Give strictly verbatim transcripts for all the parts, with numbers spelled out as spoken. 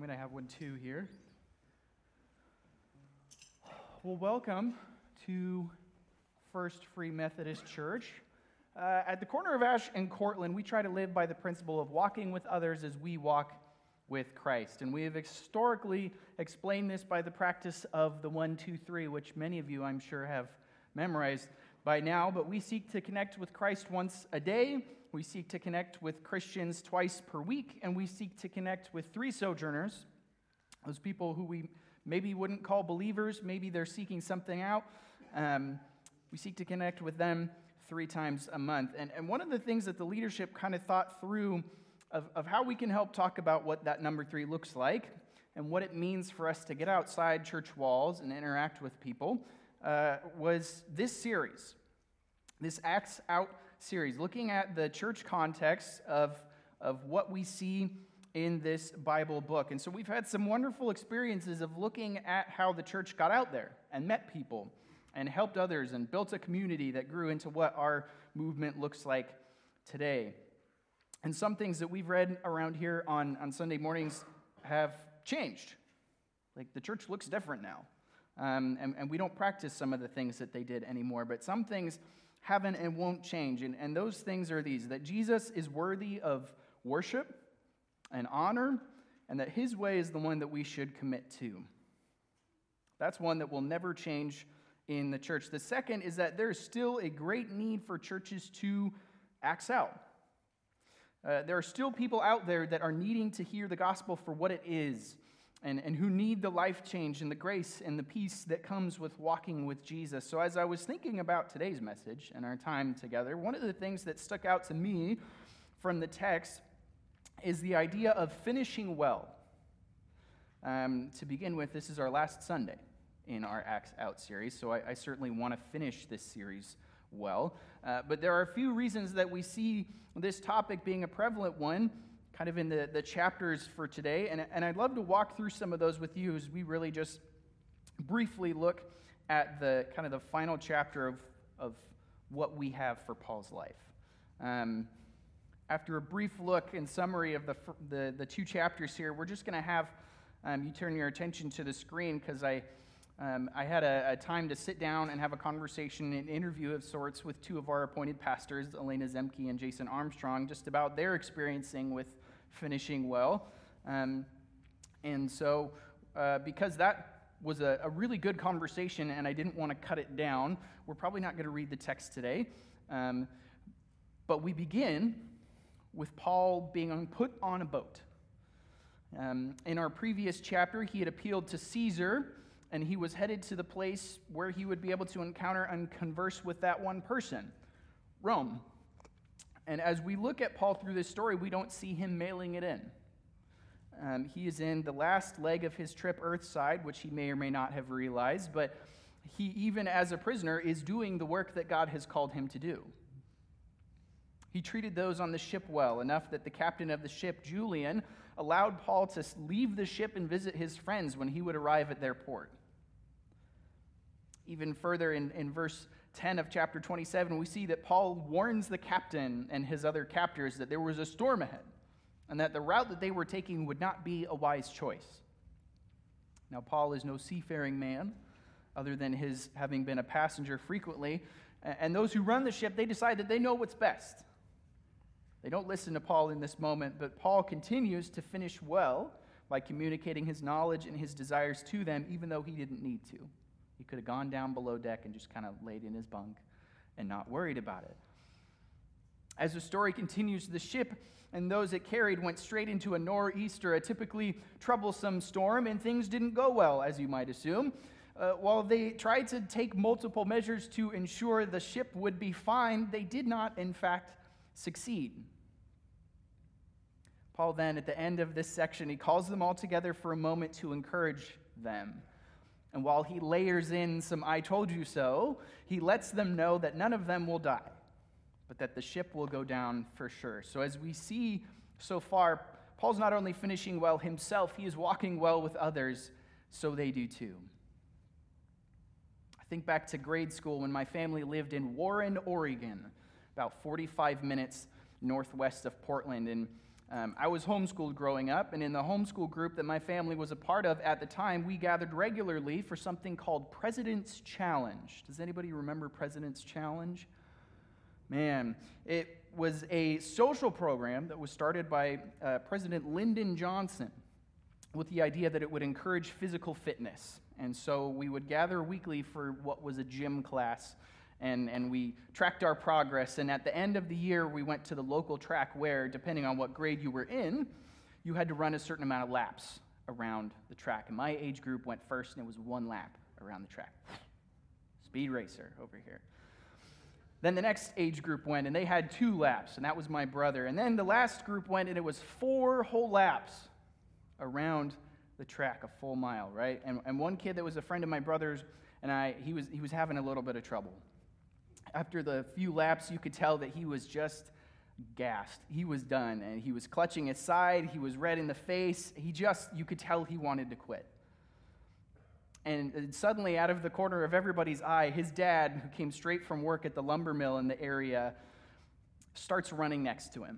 going to have one too here. Well, welcome to First Free Methodist Church. Uh, at the corner of Ash and Cortland, we try to live by the principle of walking with others as we walk with Christ. And we have historically explained this by the practice of the one, two, three, which many of you, I'm sure, have memorized by now. But we seek to connect with Christ once a day. We seek to connect with Christians twice per week. And we seek to connect with three sojourners, those people who we maybe wouldn't call believers. Maybe they're seeking something out. Um, we seek to connect with them three times a month. And, and one of the things that the leadership kind of thought through of, of how we can help talk about what that number three looks like and what it means for us to get outside church walls and interact with people uh, was this series, this Acts Out series, looking at the church context of, of what we see in this Bible book. And so we've had some wonderful experiences of looking at how the church got out there and met people and helped others and built a community that grew into what our movement looks like today. And some things that we've read around here on, on Sunday mornings have changed. Like the church looks different now. Um, and, and we don't practice some of the things that they did anymore. But some things haven't and won't change. And, and those things are these: that Jesus is worthy of worship and honor, and that his way is the one that we should commit to. That's one that will never change in the church. The second is that there's still a great need for churches to act out. Uh, there are still people out there that are needing to hear the gospel for what it is, and, and who need the life change and the grace and the peace that comes with walking with Jesus. So as I was thinking about today's message and our time together, one of the things that stuck out to me from the text is the idea of finishing well. Um, to begin with, this is our last Sunday in our Acts Out series, so I, I certainly want to finish this series well. Uh, but there are a few reasons that we see this topic being a prevalent one, kind of in the, the chapters for today, and, and I'd love to walk through some of those with you as we really just briefly look at the kind of the final chapter of, of what we have for Paul's life. Um, after a brief look and summary of the, the, the two chapters here, we're just going to have um, you turn your attention to the screen, because I Um, I had a, a time to sit down and have a conversation, an interview of sorts, with two of our appointed pastors, Elena Zemke and Jason Armstrong, just about their experiencing with finishing well. Um, and so, uh, because that was a, a really good conversation and I didn't want to cut it down, we're probably not going to read the text today. Um, but we begin with Paul being put on a boat. Um, in our previous chapter, he had appealed to Caesar, and he was headed to the place where he would be able to encounter and converse with that one person, Rome. And as we look at Paul through this story, we don't see him mailing it in. Um, he is in the last leg of his trip earthside, which he may or may not have realized, but he, even as a prisoner, is doing the work that God has called him to do. He treated those on the ship well, enough that the captain of the ship, Julian, allowed Paul to leave the ship and visit his friends when he would arrive at their port. Even further, in, in verse ten of chapter twenty-seven, we see that Paul warns the captain and his other captors that there was a storm ahead, and that the route that they were taking would not be a wise choice. Now, Paul is no seafaring man, other than his having been a passenger frequently, and those who run the ship, they decide that they know what's best. They don't listen to Paul in this moment, but Paul continues to finish well by communicating his knowledge and his desires to them, even though he didn't need to. He could have gone down below deck and just kind of laid in his bunk and not worried about it. As the story continues, the ship and those it carried went straight into a nor'easter, a typically troublesome storm, and things didn't go well, as you might assume. Uh, while they tried to take multiple measures to ensure the ship would be fine, they did not, in fact, succeed. Paul then, at the end of this section, he calls them all together for a moment to encourage them. And while he layers in some "I told you so," he lets them know that none of them will die, but that the ship will go down for sure. So as we see so far, Paul's not only finishing well himself, he is walking well with others, so they do too. I think back to grade school when my family lived in Warren, Oregon, about forty-five minutes northwest of Portland, and Um, I was homeschooled growing up, and in the homeschool group that my family was a part of at the time, we gathered regularly for something called President's Challenge. Does anybody remember President's Challenge? Man, it was a social program that was started by uh, President Lyndon Johnson with the idea that it would encourage physical fitness. And so we would gather weekly for what was a gym class, and, and we tracked our progress. And at the end of the year, we went to the local track where, depending on what grade you were in, you had to run a certain amount of laps around the track. And my age group went first, and it was one lap around the track. Speed racer over here. Then the next age group went, and they had two laps, and that was my brother. And then the last group went, and it was four whole laps around the track, a full mile, right? And, and one kid that was a friend of my brother's, and I, he was he was having a little bit of trouble. After the few laps, you could tell that he was just gassed. He was done, and he was clutching his side. He was red in the face. He just, you could tell he wanted to quit. And suddenly, out of the corner of everybody's eye, his dad, who came straight from work at the lumber mill in the area, starts running next to him.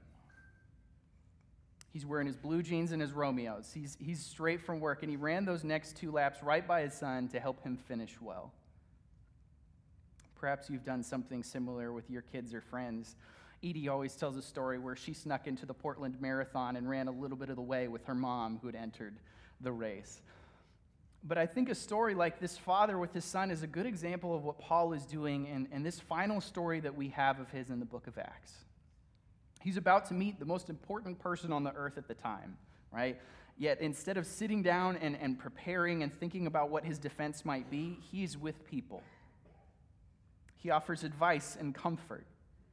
He's wearing his blue jeans and his Romeos. He's, he's straight from work, and he ran those next two laps right by his son to help him finish well. Perhaps you've done something similar with your kids or friends. Edie always tells a story where she snuck into the Portland Marathon and ran a little bit of the way with her mom who had entered the race. But I think a story like this father with his son is a good example of what Paul is doing in, in this final story that we have of his in the book of Acts. He's about to meet the most important person on the earth at the time, right? Yet instead of sitting down and, and preparing and thinking about what his defense might be, he's with people. He offers advice and comfort.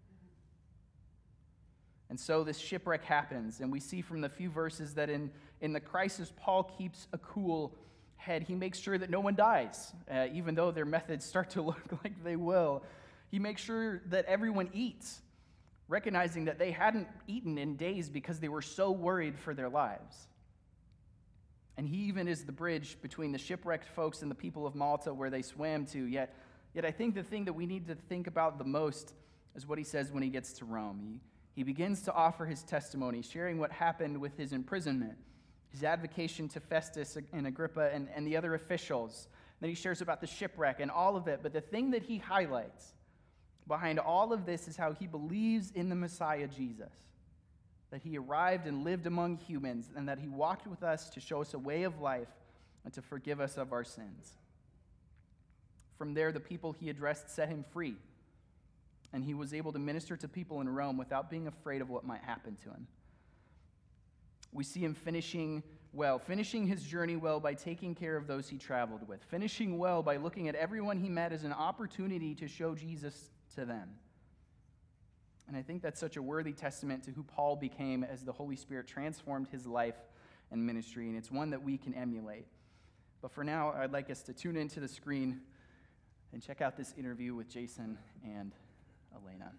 And so this shipwreck happens, and we see from the few verses that in, in the crisis, Paul keeps a cool head. He makes sure that no one dies, uh, even though their methods start to look like they will. He makes sure that everyone eats, recognizing that they hadn't eaten in days because they were so worried for their lives. And he even is the bridge between the shipwrecked folks and the people of Malta where they swam to. Yet, yet I think the thing that we need to think about the most is what he says when he gets to Rome. He, he begins to offer his testimony, sharing what happened with his imprisonment, his advocation to Festus and Agrippa and, and the other officials. Then he shares about the shipwreck and all of it. But the thing that he highlights behind all of this is how he believes in the Messiah Jesus, that he arrived and lived among humans, and that he walked with us to show us a way of life and to forgive us of our sins. From there, the people he addressed set him free, and he was able to minister to people in Rome without being afraid of what might happen to him. We see him finishing well, finishing his journey well by taking care of those he traveled with, finishing well by looking at everyone he met as an opportunity to show Jesus to them. And I think that's such a worthy testament to who Paul became as the Holy Spirit transformed his life and ministry, and it's one that we can emulate. But for now, I'd like us to tune into the screen and check out this interview with Jason and Elena.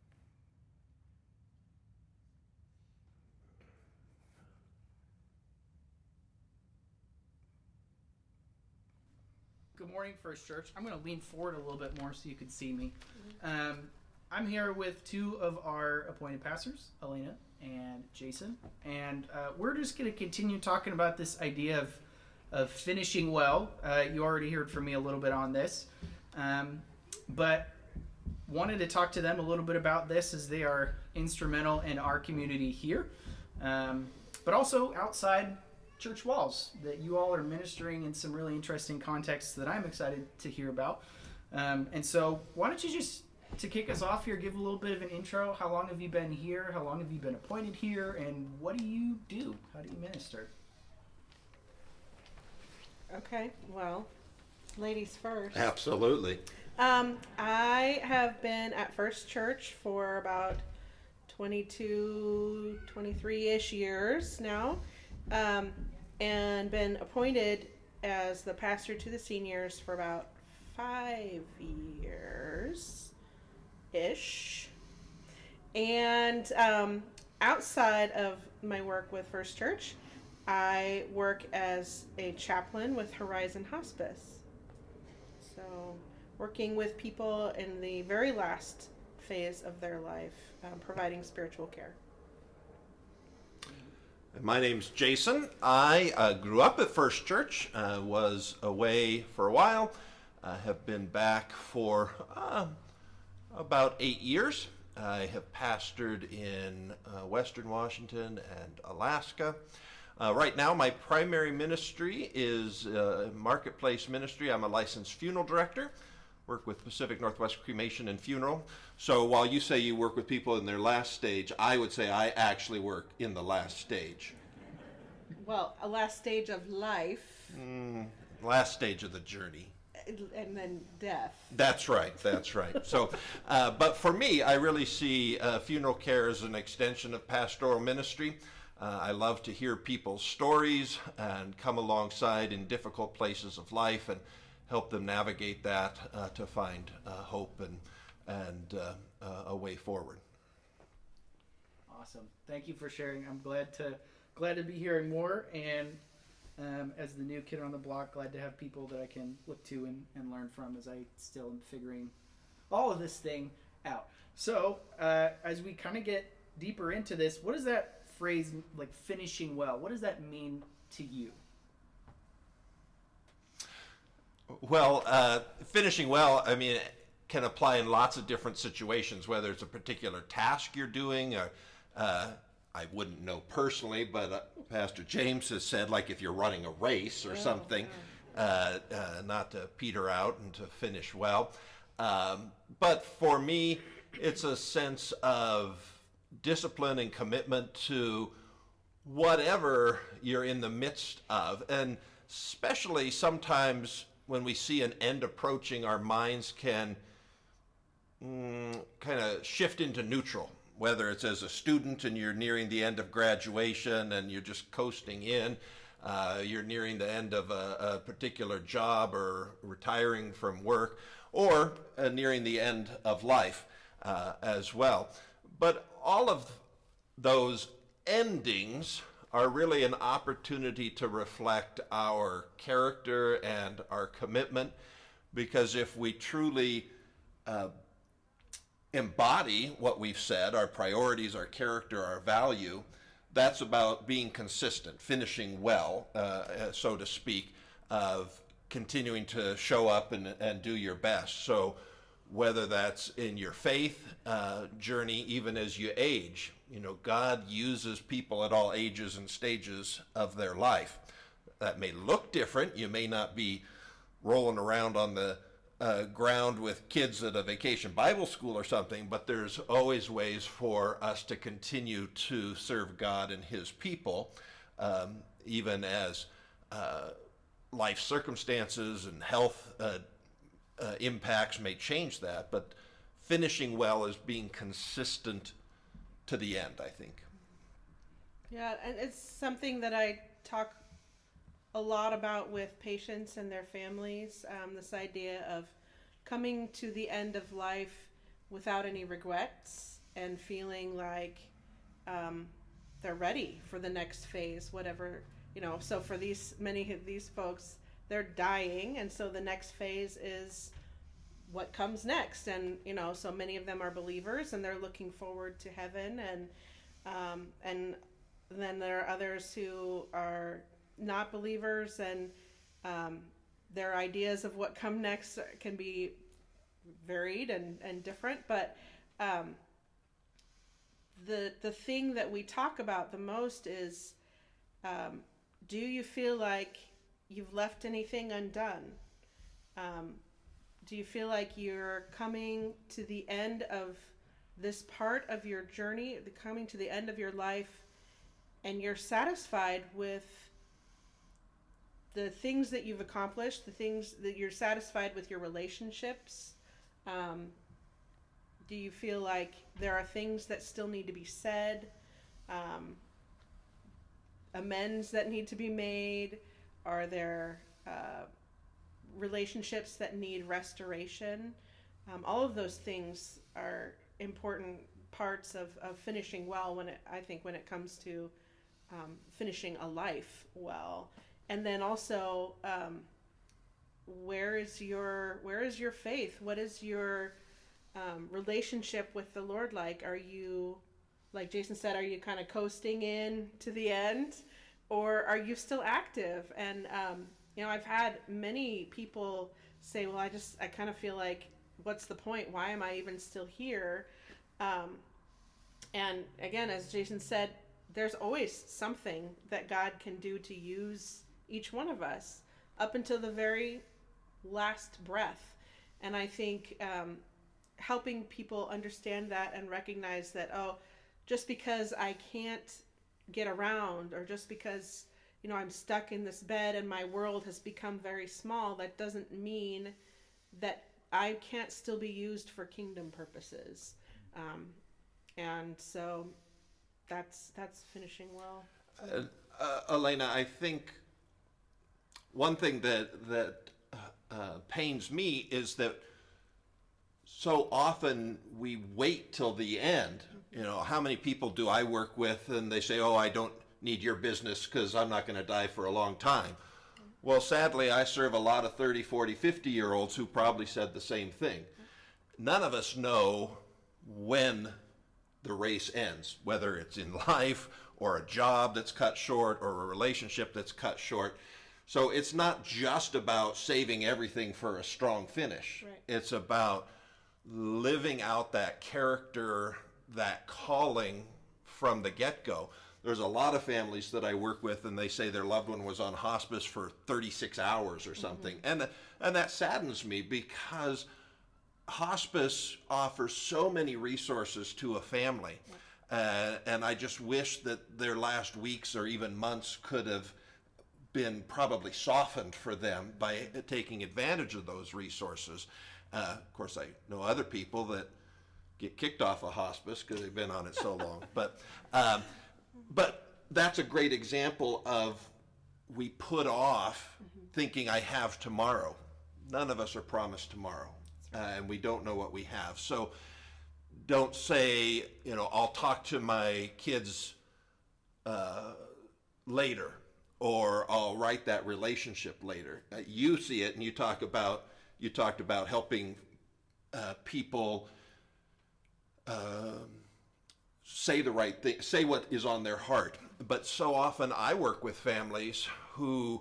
Good morning, First Church. I'm going to lean forward a little bit more so you can see me. Um, I'm here with two of our appointed pastors, Elena and Jason, and uh, we're just going to continue talking about this idea of of finishing well. Uh, you already heard from me a little bit on this, um, but wanted to talk to them a little bit about this as they are instrumental in our community here, um, but also outside church walls, that you all are ministering in some really interesting contexts that I'm excited to hear about. Um, and so why don't you just, to kick us off here, give a little bit of an intro. How long have you been here? How long have you been appointed here? And what do you do? How do you minister? Okay, well, ladies first. Absolutely. Um, I have been at First Church for about twenty-two, twenty-three-ish years now. Um, and been appointed as the pastor to the seniors for about five years-ish. And um, outside of my work with First Church, I work as a chaplain with Horizon Hospice. So working with people in the very last phase of their life, um, providing spiritual care. My name's Jason. I uh, grew up at First Church, uh, was away for a while, uh, have been back for uh, about eight years. I have pastored in uh, Western Washington and Alaska. Uh, right now, my primary ministry is uh, marketplace ministry. I'm a licensed funeral director. Work with Pacific Northwest Cremation and Funeral. So while you say you work with people in their last stage, I would say I actually work in the last stage. Well, a last stage of life. Mm, last stage of the journey. And then death. That's right, that's right. So, uh, but for me, I really see uh, funeral care as an extension of pastoral ministry. Uh, I love to hear people's stories and come alongside in difficult places of life and help them navigate that uh, to find uh, hope and and uh, uh, a way forward. Awesome. Thank you for sharing. I'm glad to glad to be hearing more, and um, as the new kid on the block, glad to have people that I can look to and, and learn from as I still am figuring all of this thing out. So uh, as we kind of get deeper into this, what does that phrase, like finishing well, what does that mean to you? Well, uh, finishing well, I mean, it can apply in lots of different situations, whether it's a particular task you're doing. Or, uh, I wouldn't know personally, but uh, Pastor James has said, like if you're running a race or something, uh, uh, not to peter out and to finish well. Um, but for me, it's a sense of discipline and commitment to whatever you're in the midst of. And especially sometimes when we see an end approaching, our minds can mm, kind of shift into neutral, whether it's as a student and you're nearing the end of graduation and you're just coasting in, uh, you're nearing the end of a, a particular job or retiring from work, or uh, nearing the end of life uh, as well. But all of those endings are really an opportunity to reflect our character and our commitment, because if we truly uh, embody what we've said, our priorities, our character, our value, that's about being consistent, finishing well, uh, so to speak, of continuing to show up and, and do your best. So whether that's in your faith uh, journey, even as you age, you know, God uses people at all ages and stages of their life. That may look different. You may not be rolling around on the uh, ground with kids at a vacation Bible school or something, but there's always ways for us to continue to serve God and his people, um, even as uh, life circumstances and health uh, uh, impacts may change that. But finishing well is being consistent to the end, I think. Yeah, and it's something that I talk a lot about with patients and their families, um, this idea of coming to the end of life without any regrets and feeling like um, they're ready for the next phase, whatever, you know. So for these, many of these folks, they're dying, and so the next phase is what comes next. And you know, so many of them are believers and they're looking forward to heaven, and um, and then there are others who are not believers, and um, their ideas of what come next can be varied and, and different. But um, the the thing that we talk about the most is, um, do you feel like you've left anything undone? Um, Do you feel like you're coming to the end of this part of your journey, the coming to the end of your life, and you're satisfied with the things that you've accomplished, the things that you're satisfied with your relationships? Um, do you feel like there are things that still need to be said, um, amends that need to be made? Are there uh, relationships that need restoration? Um, all of those things are important parts of, of finishing well, when it, I think when it comes to um, finishing a life well. And then also, um, where is your where is your faith? What is your um, relationship with the Lord like? Are you like Jason said, are you kind of coasting in to the end, or are you still active? And, um, you know, I've had many people say, well, I just, I kind of feel like, what's the point? Why am I even still here? Um, and again, as Jason said, there's always something that God can do to use each one of us up until the very last breath. And I think um, helping people understand that and recognize that, oh, just because I can't get around, or just because, you know, I'm stuck in this bed and my world has become very small, that doesn't mean that I can't still be used for kingdom purposes. Um, and so that's that's finishing well. Uh, uh, Elena, I think one thing that that uh, uh, pains me is that so often we wait till the end. You know, how many people do I work with and they say, oh, I don't need your business because I'm not going to die for a long time. Well, sadly, I serve a lot of thirty, forty, fifty year olds who probably said the same thing. None of us know when the race ends, whether it's in life or a job that's cut short or a relationship that's cut short. So it's not just about saving everything for a strong finish. Right. It's about living out that character, that calling from the get-go. There's a lot of families that I work with, and they say their loved one was on hospice for thirty-six hours or something. Mm-hmm. And, and that saddens me, because hospice offers so many resources to a family. Uh, and I just wish that their last weeks or even months could have been probably softened for them by taking advantage of those resources. Uh, of course, I know other people that get kicked off of hospice because they've been on it so long. But, um, but that's a great example of we put off mm-hmm. thinking I have tomorrow. None of us are promised tomorrow. Uh, and we don't know what we have. So don't say, you know, I'll talk to my kids uh, later, or I'll write that relationship later. Uh, you see it, and you talk about you talked about helping uh, people uh, say the right thing, say what is on their heart. But so often I work with families who,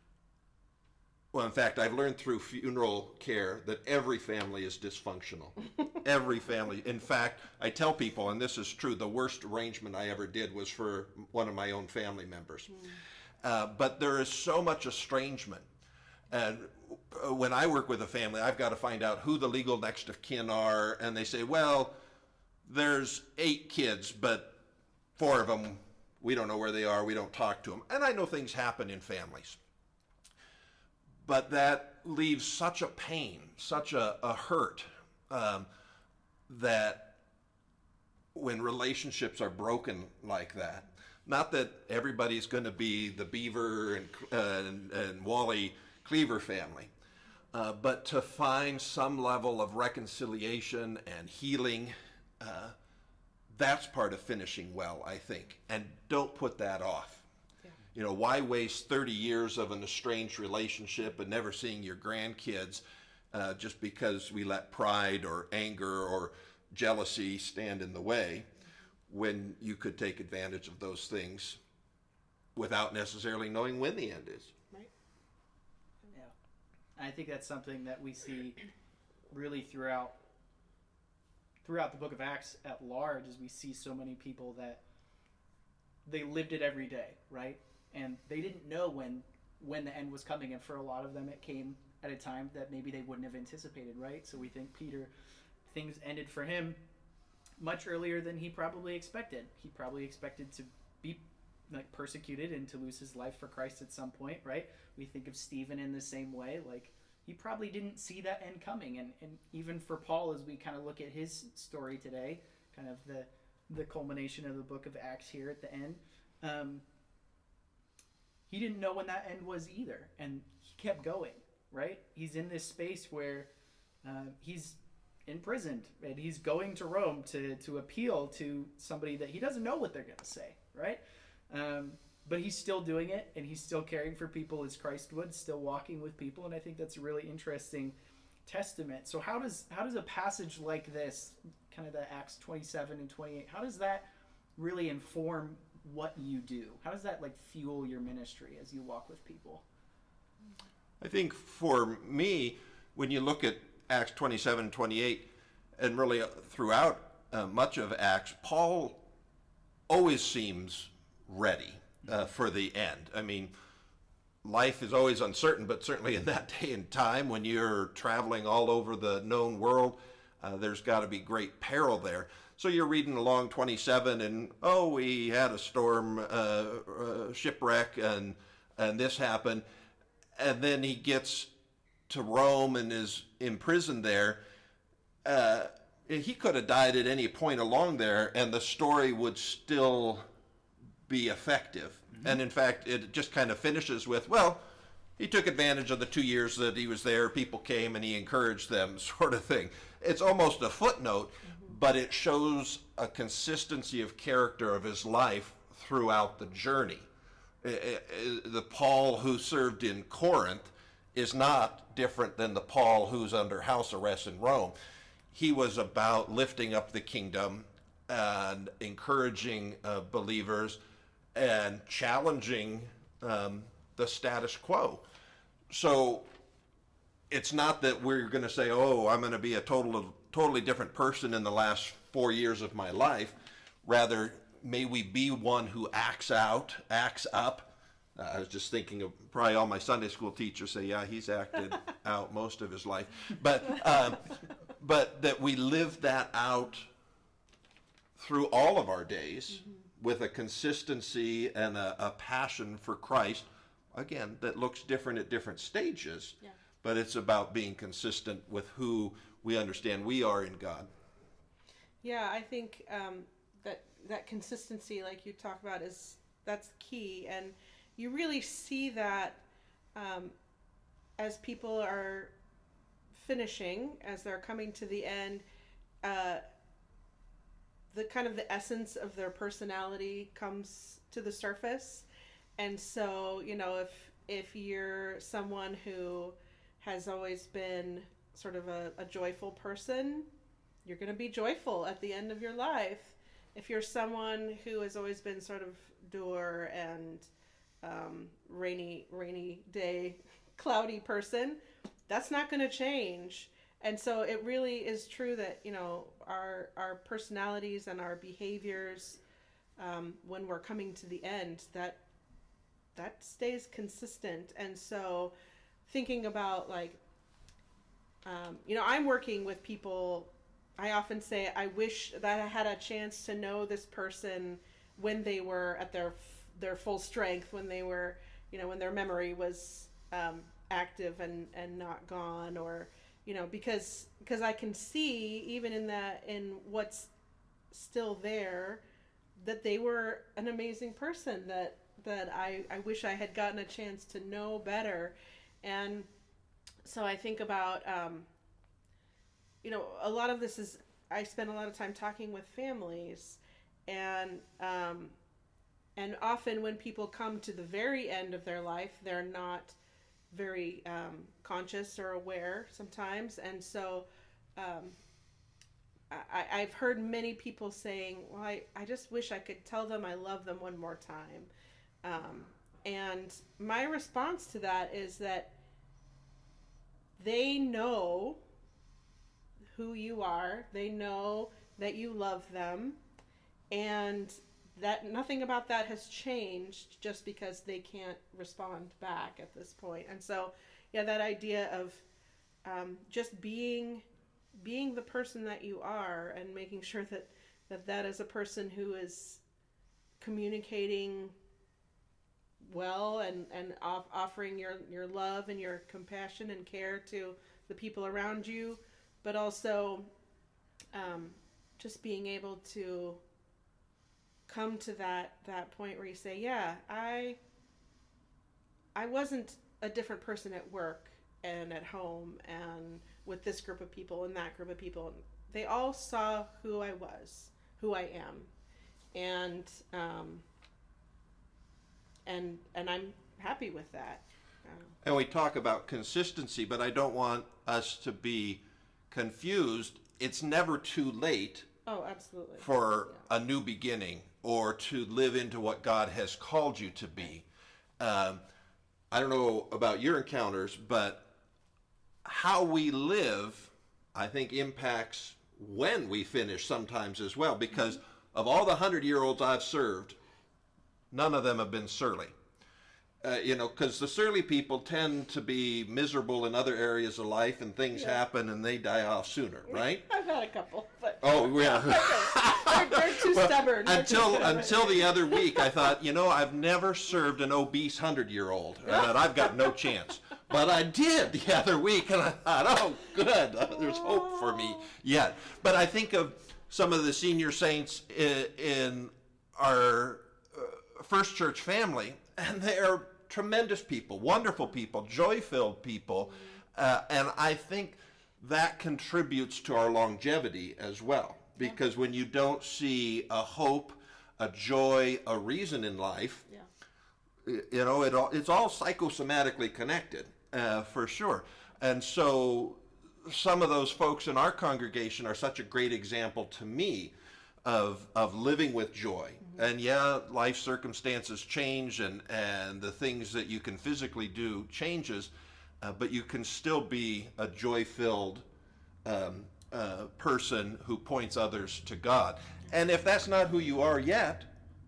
well, in fact, I've learned through funeral care that every family is dysfunctional. Every family. In fact, I tell people, and this is true, the worst arrangement I ever did was for one of my own family members. Mm. Uh, but there is so much estrangement. And when I work with a family, I've got to find out who the legal next of kin are. And they say, well, there's eight kids, but four of them, we don't know where they are. We don't talk to them. And I know things happen in families. But that leaves such a pain, such a, a hurt, um, that when relationships are broken like that, not that everybody's going to be the Beaver and, uh, and, and Wally Cleaver family, uh, but to find some level of reconciliation and healing, uh, that's part of finishing well, I think. And don't put that off. Yeah. You know, why waste thirty years of an estranged relationship and never seeing your grandkids uh, just because we let pride or anger or jealousy stand in the way, when you could take advantage of those things without necessarily knowing when the end is. Right. Yeah. I think that's something that we see really throughout throughout the book of Acts at large, is we see so many people that they lived it every day, right? And they didn't know when when the end was coming, and for a lot of them it came at a time that maybe they wouldn't have anticipated, right? So we think Peter, things ended for him much earlier than he probably expected. He probably expected to be like persecuted and to lose his life for Christ at some point, right? We think of Stephen in the same way. Like, he probably didn't see that end coming. And, and even for Paul, as we kind of look at his story today, kind of the the culmination of the book of Acts here at the end, um, he didn't know when that end was either. And he kept going, right? He's in this space where uh, he's imprisoned, and he's going to Rome to to appeal to somebody that he doesn't know what they're going to say, right? Um, but he's still doing it, and he's still caring for people as Christ would, still walking with people, and I think that's a really interesting testament. So how does how does a passage like this, kind of the Acts twenty-seven and twenty-eight, how does that really inform what you do? How does that like fuel your ministry as you walk with people? I think for me, when you look at Acts twenty-seven, twenty-eight, and really throughout uh, much of Acts, Paul always seems ready uh, for the end. I mean, life is always uncertain, but certainly in that day and time when you're traveling all over the known world, uh, there's got to be great peril there. So you're reading along twenty-seven and, oh, we had a storm, uh, uh, shipwreck, and and this happened. And then he gets to Rome and is imprisoned there. Uh, he could have died at any point along there, and the story would still be effective. Mm-hmm. And in fact, it just kind of finishes with, well, he took advantage of the two years that he was there. People came and he encouraged them, sort of thing. It's almost a footnote, mm-hmm. but it shows a consistency of character of his life throughout the journey. The Paul who served in Corinth is not different than the Paul who's under house arrest in Rome. He was about lifting up the kingdom and encouraging uh, believers and challenging um, the status quo. So it's not that we're going to say, oh, I'm going to be a total, totally different person in the last four years of my life. Rather, may we be one who acts out, acts up. Uh, I was just thinking of probably all my Sunday school teachers say, yeah, he's acted out most of his life. But, um, but that we live that out through all of our days mm-hmm. with a consistency and a, a passion for Christ, again, that looks different at different stages, yeah. but it's about being consistent with who we understand we are in God. Yeah, I think um, that that consistency, like you talk about, is that's key, and you really see that um, as people are finishing, as they're coming to the end. Uh, the kind of the essence of their personality comes to the surface. And so, you know, if if you're someone who has always been sort of a, a joyful person, you're going to be joyful at the end of your life. If you're someone who has always been sort of dour and um, rainy, rainy day, cloudy person, that's not going to change. And so it really is true that, you know, our our personalities and our behaviors, um, when we're coming to the end, that that stays consistent. And so thinking about, like, um, you know, I'm working with people. I often say I wish that I had a chance to know this person when they were at their their full strength, when they were, you know, when their memory was um, active and, and not gone, or, you know, because because I can see even in that, in what's still there, that they were an amazing person that that I, I wish I had gotten a chance to know better. And so I think about, um, you know, a lot of this is, I spend a lot of time talking with families, and um, and often when people come to the very end of their life, they're not very um, conscious or aware sometimes. And so um, I, I've heard many people saying, well, I, I just wish I could tell them I love them one more time. Um, and my response to that is that they know who you are, they know that you love them, and that nothing about that has changed just because they can't respond back at this point. And so, yeah, that idea of um, just being being the person that you are, and making sure that that, that is a person who is communicating well, and, and off, offering your, your love and your compassion and care to the people around you, but also um, just being able to come to that, that point where you say, yeah, I I wasn't a different person at work and at home and with this group of people and that group of people. They all saw who I was, who I am. And um, and and I'm happy with that. Um, and we talk about consistency, but I don't want us to be confused. It's never too late oh, absolutely. for yeah. a new beginning. or to live into what God has called you to be. Um, I don't know about your encounters, but how we live, I think, impacts when we finish sometimes as well, because of all the hundred-year-olds I've served, none of them have been surly. Uh, you know, because the surly people tend to be miserable in other areas of life, and things Yeah. happen and they die off sooner, right? I've had a couple, but Oh, yeah. they're, they're too Well, stubborn. They're too Until stubborn. until the other week, I thought, you know, I've never served an obese hundred-year-old, and that I've got no chance. But I did the other week, and I thought, oh, good, there's hope for me yet. But I think of some of the senior saints in, in our uh, First Church family, and they are tremendous people, wonderful people, joy-filled people, uh, and I think that contributes to our longevity as well. Because when you don't see a hope, a joy, a reason in life, Yeah. y- you know, it all, it's all psychosomatically connected, uh, for sure. And so some of those folks in our congregation are such a great example to me of of living with joy. Mm-hmm. And yeah, life circumstances change, and, and the things that you can physically do changes, uh, but you can still be a joy-filled um, uh, person who points others to God. And if that's not who you are yet,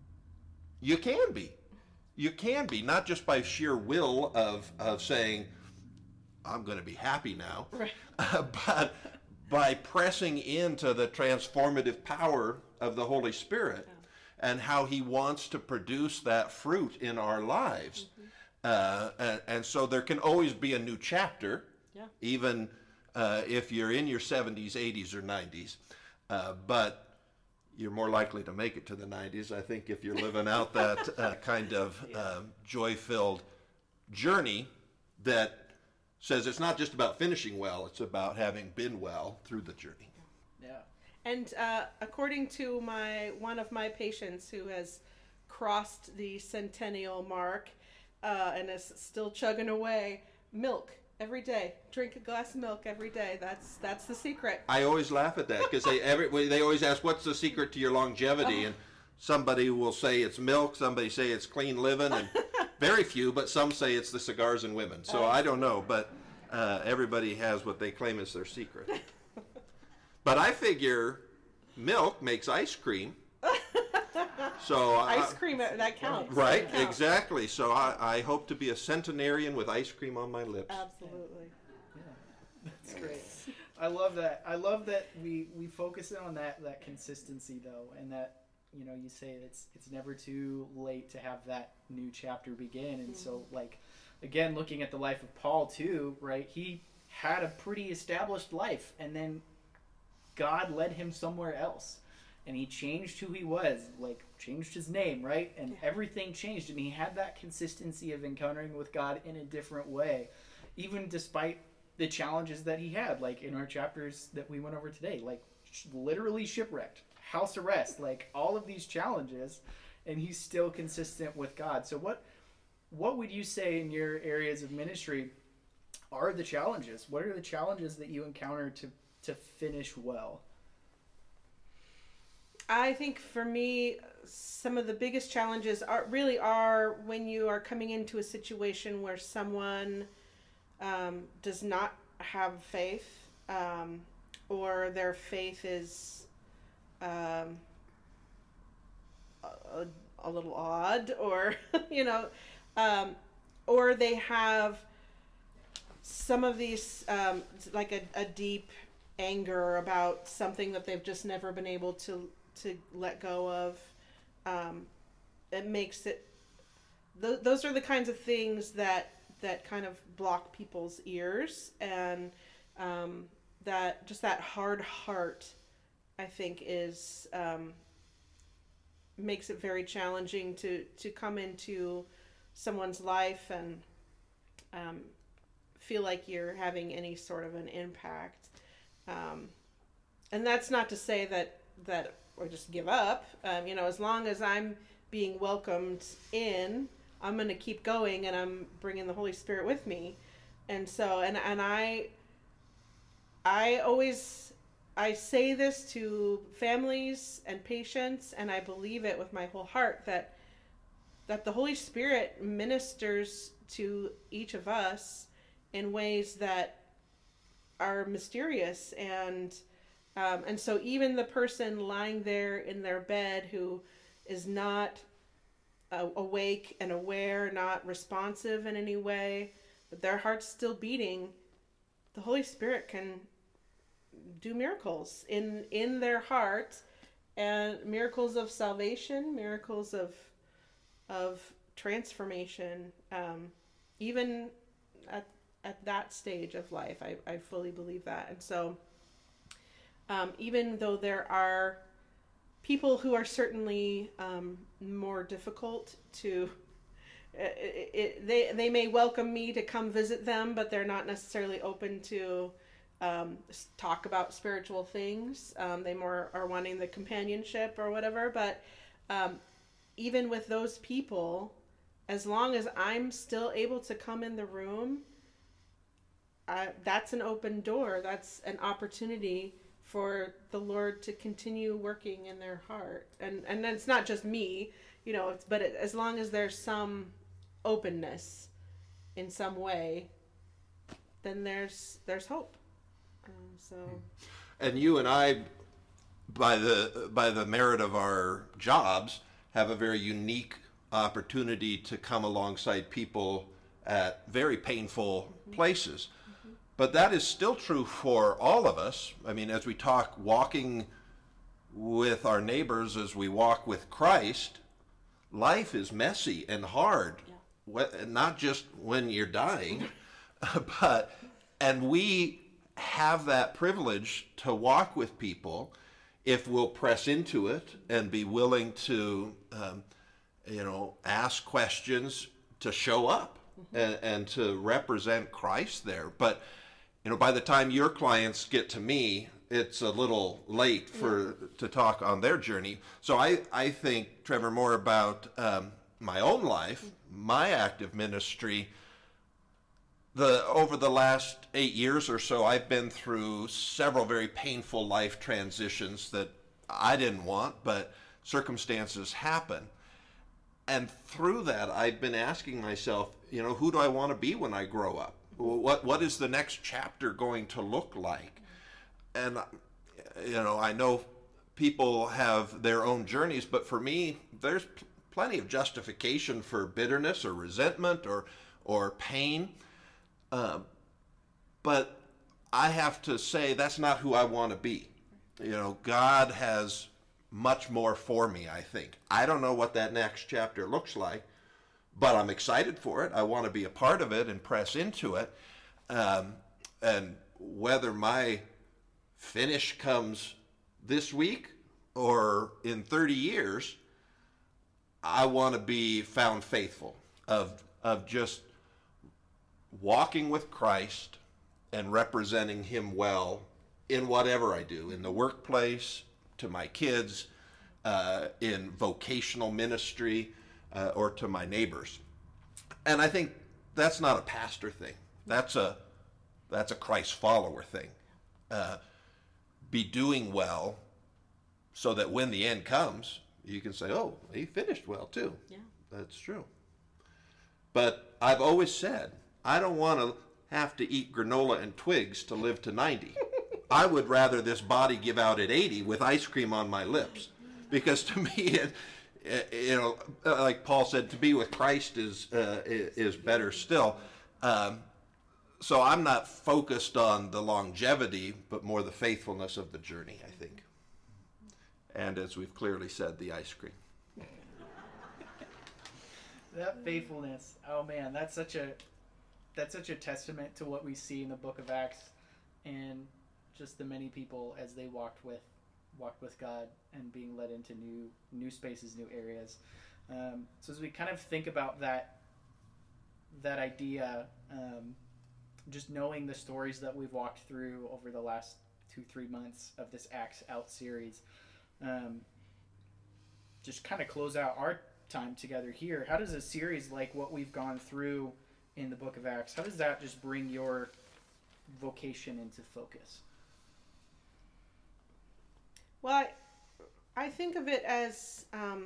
you can be. You can be, not just by sheer will of, of saying, I'm going to be happy now, Right. uh, but by pressing into the transformative power of the Holy Spirit and how he wants to produce that fruit in our lives. Mm-hmm. Uh, and, and so there can always be a new chapter, Yeah. even uh, if you're in your seventies, eighties, or nineties. Uh, but you're more likely to make it to the nineties, I think, if you're living out that uh, kind of um, joy-filled journey that says it's not just about finishing well, it's about having been well through the journey. Yeah. And uh, according to my one of my patients who has crossed the centennial mark uh, and is still chugging away, milk every day. Drink a glass of milk every day. That's that's the secret. I always laugh at that because they every they always ask, "What's the secret to your longevity?" And somebody will say it's milk, somebody say it's clean living, and very few, but some say it's the cigars and women. So I don't know, but uh, everybody has what they claim is their secret. But I figure milk makes ice cream. So Ice I, cream, that counts. right, That counts. exactly. So I, I hope to be a centenarian with ice cream on my lips. Absolutely. That's great. I love that. I love that we, we focus in on that, that consistency though, and that, you know, you say it's it's never too late to have that new chapter begin. And mm-hmm. so like, again, looking at the life of Paul too, right? He had a pretty established life, and then God led him somewhere else. And he changed who he was, like changed his name, right? And yeah. everything changed. And he had that consistency of encountering with God in a different way, even despite the challenges that he had, like in our chapters that we went over today, like sh- literally shipwrecked, house arrest, like all of these challenges, and he's still consistent with God. So what, what would you say in your areas of ministry are the challenges? What are the challenges that you encounter to, to finish well? I think for me, some of the biggest challenges are really are when you are coming into a situation where someone um, does not have faith, um, or their faith is um, a, a little odd, or you know, um, or they have some of these um, like a, a deep anger about something that they've just never been able to. to let go of. Um, it makes it th- those are the kinds of things that that kind of block people's ears, and um, that just that hard heart, I think, is um, makes it very challenging to to come into someone's life and um, feel like you're having any sort of an impact. Um, and that's not to say that that or just give up. Um, you know, as long as I'm being welcomed in, I'm going to keep going, and I'm bringing the Holy Spirit with me. And so, and, and I, I always I say this to families and patients, and I believe it with my whole heart that that the Holy Spirit ministers to each of us in ways that are mysterious, and um, and so even the person lying there in their bed who is not uh, awake and aware, not responsive in any way, but their heart's still beating, the Holy Spirit can do miracles in in their heart, and miracles of salvation, miracles of of transformation, um, even at at that stage of life. I, I fully believe that. And so um, even though there are people who are certainly um, more difficult to it, it, they they may welcome me to come visit them, but they're not necessarily open to um, talk about spiritual things. Um, they more are wanting the companionship or whatever. But um, even with those people, as long as I'm still able to come in the room, uh, that's an open door. That's an opportunity for the Lord to continue working in their heart. And and it's not just me, you know, it's, but it, as long as there's some openness in some way, then there's there's hope. Um, so, and you and I, by the by the merit of our jobs, have a very unique opportunity to come alongside people at very painful mm-hmm. places. Mm-hmm. But that is still true for all of us. I mean, as we talk walking with our neighbors, as we walk with Christ, life is messy and hard. Yeah. Not just when you're dying, but, and we have that privilege to walk with people if we'll press into it and be willing to, um, you know, ask questions, to show up mm-hmm. and, and to represent Christ there. But, you know, by the time your clients get to me, it's a little late for yeah. to talk on their journey. So I, I think, Trevor, more about um, my own life, my active ministry. The over the last eight years or so, I've been through several very painful life transitions that I didn't want, but circumstances happen. And through that, I've been asking myself, you know, who do I want to be when I grow up? What what is the next chapter going to look like? And, you know, I know people have their own journeys, but for me, there's pl- plenty of justification for bitterness or resentment or or pain. Uh, but I have to say that's not who I want to be. You know, God has much more for me, I think. I don't know what that next chapter looks like, but I'm excited for it. I want to be a part of it and press into it. Um, and whether my finish comes this week or in thirty years, I want to be found faithful of of just walking with Christ and representing him well in whatever I do, in the workplace, to my kids, uh, in vocational ministry, uh, or to my neighbors. And I think that's not a pastor thing. That's a that's a Christ follower thing. Uh, be doing well so that when the end comes, you can say, oh, he finished well too. Yeah. That's true. But I've always said, I don't want to have to eat granola and twigs to live to ninety. I would rather this body give out at eighty with ice cream on my lips. Because to me, it, you know, like Paul said, to be with Christ is uh, is better still. Um, so I'm not focused on the longevity, but more the faithfulness of the journey, I think. And as we've clearly said, the ice cream. That faithfulness, oh man, that's such a that's such a testament to what we see in the book of Acts, and just the many people as they walked with walked with God and being led into new new spaces, new areas. Um, so as we kind of think about that that idea, um, just knowing the stories that we've walked through over the last two three months of this Acts Out series, um, just kind of close out our time together here. How does a series like what we've gone through in the book of Acts, how does that just bring your vocation into focus? Well, I, I think of it as um,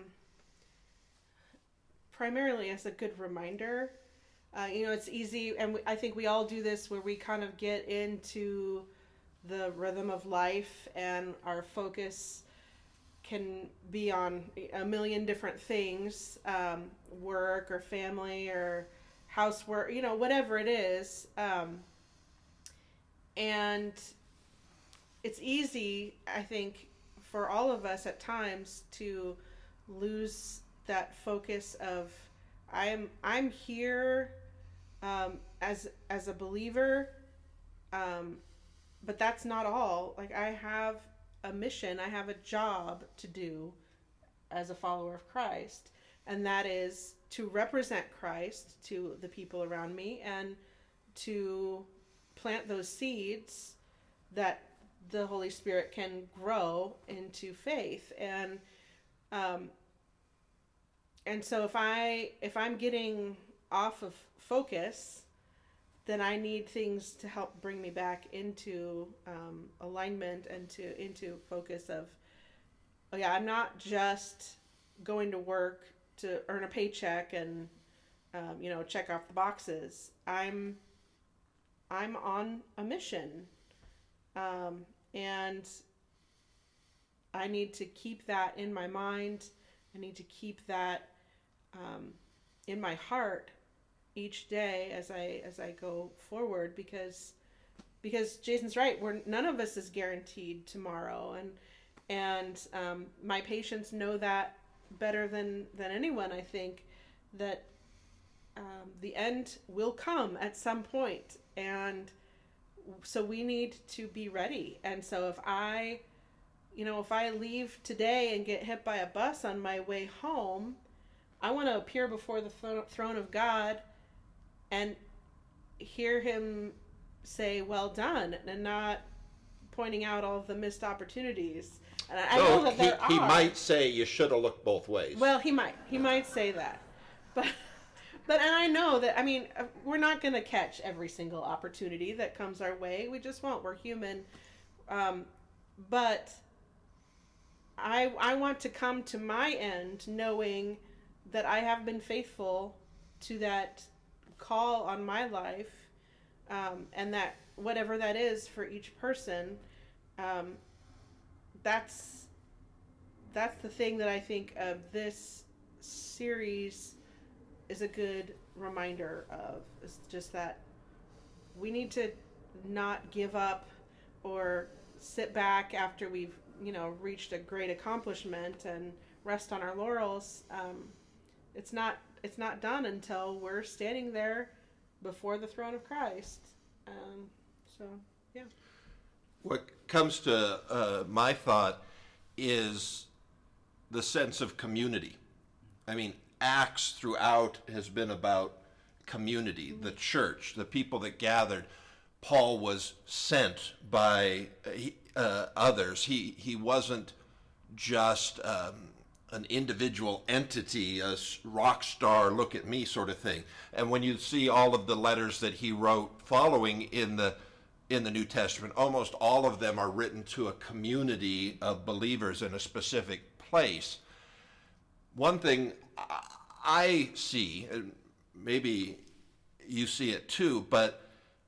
primarily as a good reminder. Uh, you know, it's easy, and we, I think we all do this, where we kind of get into the rhythm of life, and our focus can be on a million different things, um, work or family or housework, you know, whatever it is. Um, and it's easy, I think, for all of us at times to lose that focus of I'm I'm here um, as as a believer, um, but that's not all. Like, I have a mission, I have a job to do as a follower of Christ, and that is to represent Christ to the people around me and to plant those seeds that the Holy Spirit can grow into faith. And um, and so if I if I'm getting off of focus, then I need things to help bring me back into um, alignment and to into focus of, oh yeah, I'm not just going to work to earn a paycheck and um, you know, check off the boxes. I'm I'm on a mission, um, and I need to keep that in my mind. I need to keep that um, in my heart each day as I as I go forward, because because Jason's right, we're none of us is guaranteed tomorrow, and and um, my patients know that better than than anyone. I think that um, the end will come at some point, and so we need to be ready. And so if I you know if I leave today and get hit by a bus on my way home, I want to appear before the th- throne of God and hear him say, well done, and not pointing out all of the missed opportunities. And I, so I know that he, there he are. might say you should have looked both ways. Well, he might. He might say that. But, but and I know that, I mean, we're not going to catch every single opportunity that comes our way. We just won't. We're human. Um, but I, I want to come to my end knowing that I have been faithful to that call on my life, um, and that whatever that is for each person, um, that's that's the thing that I think of this series is a good reminder of. It's just that we need to not give up or sit back after we've you know reached a great accomplishment and rest on our laurels. Um, it's not It's not done until we're standing there before the throne of Christ. Um, so, yeah. What comes to uh, my thought is the sense of community. I mean, Acts throughout has been about community, mm-hmm. the church, the people that gathered. Paul was sent by uh, others. He, he wasn't just Um, an individual entity, a rock star, look at me sort of thing. And when you see all of the letters that he wrote following in the in the New Testament, almost all of them are written to a community of believers in a specific place. One thing I see, and maybe you see it too, but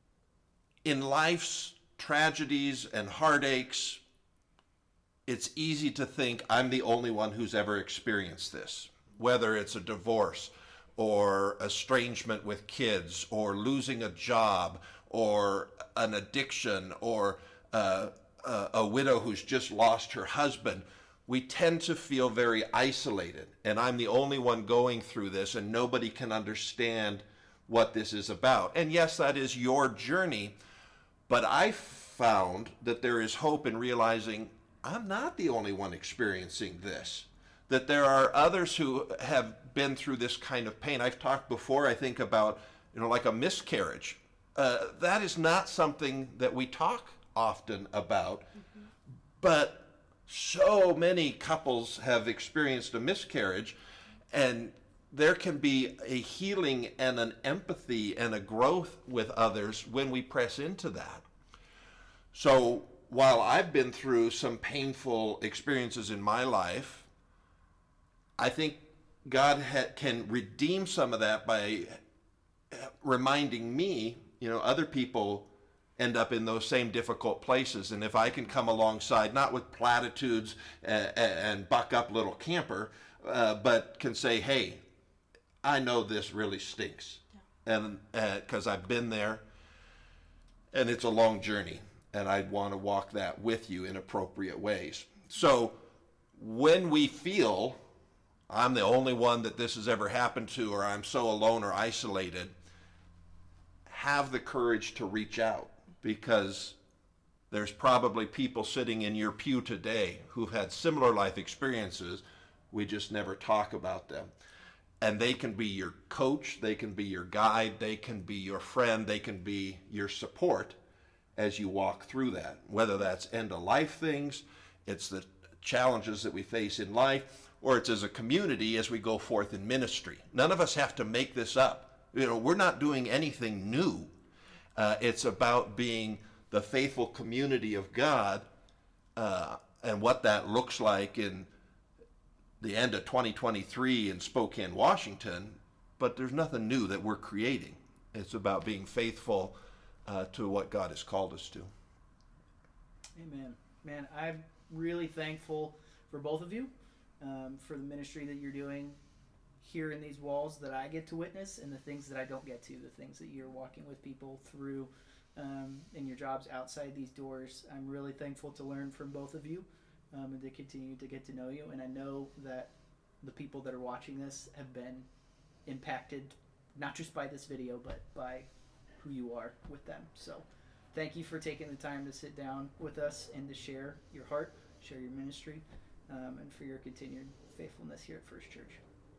in life's tragedies and heartaches, it's easy to think I'm the only one who's ever experienced this, whether it's a divorce or estrangement with kids or losing a job or an addiction or uh, a, a widow who's just lost her husband. We tend to feel very isolated, and I'm the only one going through this, and nobody can understand what this is about. And yes, that is your journey, but I found that there is hope in realizing I'm not the only one experiencing this, that there are others who have been through this kind of pain. I've talked before, I think, about, you know, like a miscarriage. Uh, that is not something that we talk often about, mm-hmm. but so many couples have experienced a miscarriage, and there can be a healing and an empathy and a growth with others when we press into that. So while I've been through some painful experiences in my life, I think God ha- can redeem some of that by reminding me, you know, other people end up in those same difficult places. And if I can come alongside, not with platitudes and, and buck up little camper, uh, but can say, hey, I know this really stinks. Yeah. And because uh, I've been there, and it's a long journey, and I'd want to walk that with you in appropriate ways. So when we feel I'm the only one that this has ever happened to, or I'm so alone or isolated, have the courage to reach out, because there's probably people sitting in your pew today who've had similar life experiences. We just never talk about them. And they can be your coach, they can be your guide, they can be your friend, they can be your support as you walk through that. Whether that's end-of-life things, it's the challenges that we face in life, or it's as a community as we go forth in ministry. None of us have to make this up. You know, we're not doing anything new. Uh, it's about being the faithful community of God, uh, and what that looks like in the end of twenty twenty-three in Spokane, Washington. But there's nothing new that we're creating. It's about being faithful uh, to what God has called us to. Amen. Man, I'm really thankful for both of you, um, for the ministry that you're doing here in these walls that I get to witness, and the things that I don't get to, the things that you're walking with people through um, in your jobs outside these doors. I'm really thankful to learn from both of you um, and to continue to get to know you. And I know that the people that are watching this have been impacted, not just by this video, but by who you are with them. So thank you for taking the time to sit down with us and to share your heart, share your ministry, um, and for your continued faithfulness here at First Church.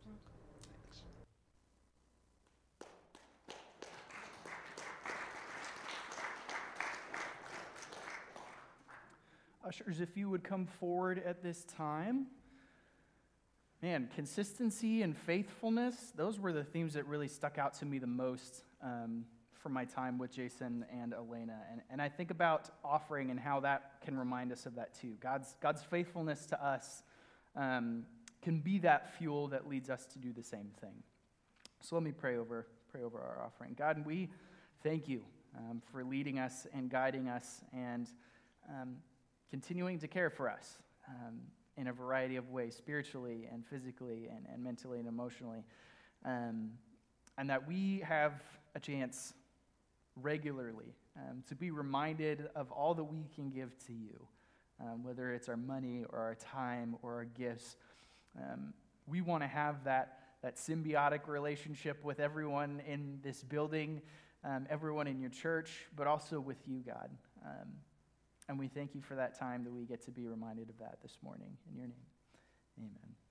Ushers, if you would come forward at this time. Man, consistency and faithfulness, those were the themes that really stuck out to me the most um, from my time with Jason and Elena. And, and I think about offering and how that can remind us of that too. God's, God's faithfulness to us um, can be that fuel that leads us to do the same thing. So let me pray over, pray over our offering. God, we thank you um, for leading us and guiding us and um, continuing to care for us um, in a variety of ways, spiritually and physically and, and mentally and emotionally. Um, and that we have a chance regularly um, to be reminded of all that we can give to you, um, whether it's our money or our time or our gifts. Um, we want to have that, that symbiotic relationship with everyone in this building, um, everyone in your church, but also with you, God. Um, And we thank you for that time that we get to be reminded of that this morning. In your name, amen.